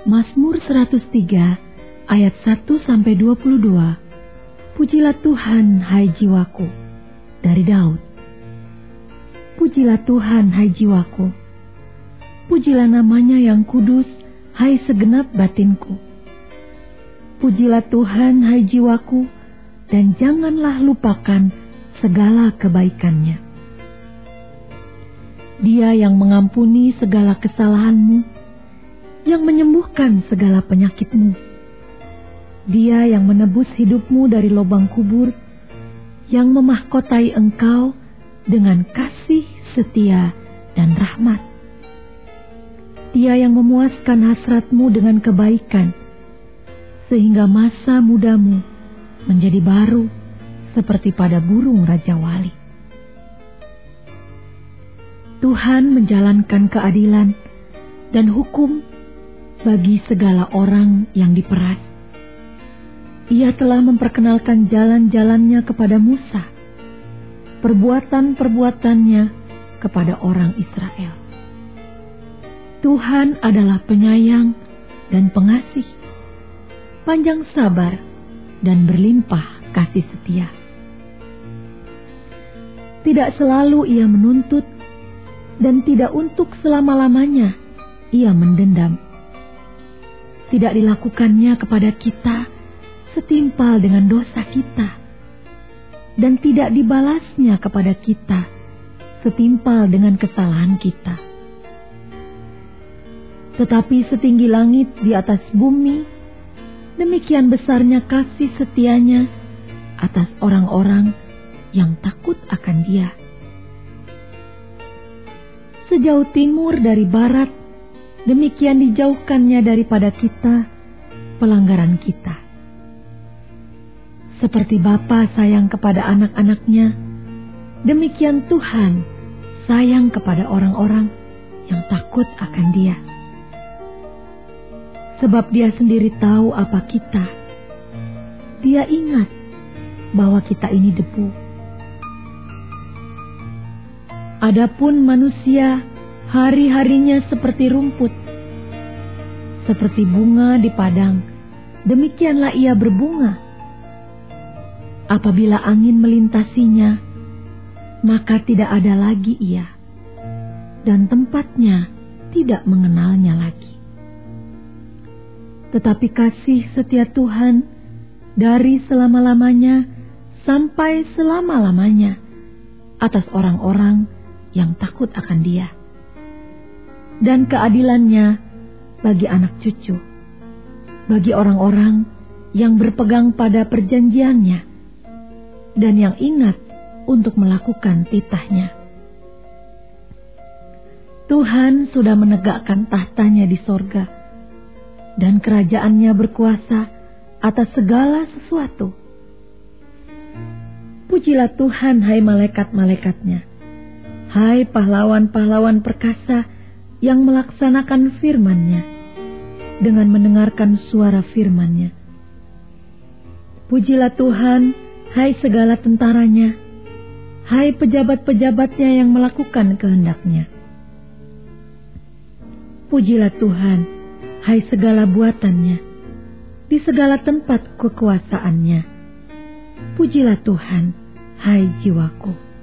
Mazmur 103 ayat 1-22. Pujilah Tuhan, hai jiwaku. Dari Daud. Pujilah Tuhan, hai jiwaku. Pujilah namanya yang kudus, hai segenap batinku. Pujilah Tuhan, hai jiwaku, dan janganlah lupakan segala kebaikannya. Dia yang mengampuni segala kesalahanmu, yang menyembuhkan segala penyakitmu. Dia yang menebus hidupmu dari lubang kubur, yang memahkotai engkau dengan kasih, setia, dan rahmat. Dia yang memuaskan hasratmu dengan kebaikan, sehingga masa mudamu menjadi baru seperti pada burung Raja Wali. Tuhan menjalankan keadilan dan hukum bagi segala orang yang diperas. Ia telah memperkenalkan jalan-jalannya kepada Musa, perbuatan-perbuatannya kepada orang Israel. Tuhan adalah penyayang dan pengasih, panjang sabar dan berlimpah kasih setia. Tidak selalu ia menuntut, dan tidak untuk selama-lamanya ia mendendam. Tidak dilakukannya kepada kita setimpal dengan dosa kita, dan tidak dibalasnya kepada kita setimpal dengan kesalahan kita. Tetapi setinggi langit di atas bumi, demikian besarnya kasih setianya atas orang-orang yang takut akan Dia. Sejauh timur dari barat, demikian dijauhkannya daripada kita pelanggaran kita. Seperti Bapa sayang kepada anak-anaknya, demikian Tuhan sayang kepada orang-orang yang takut akan Dia. Sebab Dia sendiri tahu apa kita. Dia ingat bahwa kita ini debu. Adapun manusia, hari-harinya seperti rumput, seperti bunga di padang, demikianlah ia berbunga. Apabila angin melintasinya, maka tidak ada lagi ia, dan tempatnya tidak mengenalnya lagi. Tetapi kasih setia Tuhan dari selama-lamanya sampai selama-lamanya atas orang-orang yang takut akan Dia, dan keadilannya bagi anak cucu, bagi orang-orang yang berpegang pada perjanjiannya dan yang ingat untuk melakukan titahnya. Tuhan sudah menegakkan tahtanya di sorga, dan kerajaannya berkuasa atas segala sesuatu. Pujilah Tuhan, hai malaikat-malaikatnya, hai pahlawan-pahlawan perkasa yang melaksanakan firman-Nya dengan mendengarkan suara firman-Nya. Pujilah Tuhan, hai segala tentaranya, hai pejabat-pejabatnya yang melakukan kehendak-Nya. Pujilah Tuhan, hai segala buatannya, di segala tempat kekuasaan-Nya. Pujilah Tuhan, hai jiwaku.